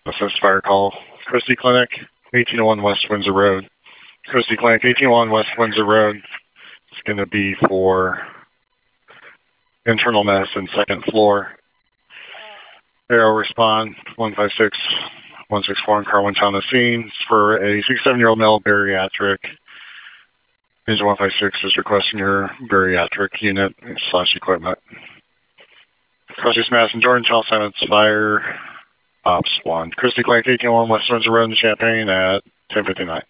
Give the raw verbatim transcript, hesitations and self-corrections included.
Assist fire call. Christie Clinic, eighteen oh one West Windsor Road. Christie Clinic, eighteen oh one West Windsor Road. It's going to be for internal medicine, second floor. Arrow respond, one five six, one six four in car one on the scene. It's for a sixty-seven-year-old male bariatric. Engine one five six is requesting your bariatric unit slash equipment. Southeast Madison, Jordan, Charles Simons, Fire, Ops one. Christie Clinic, eighteen oh one West Windsor Road in Champaign at ten fifty-nine.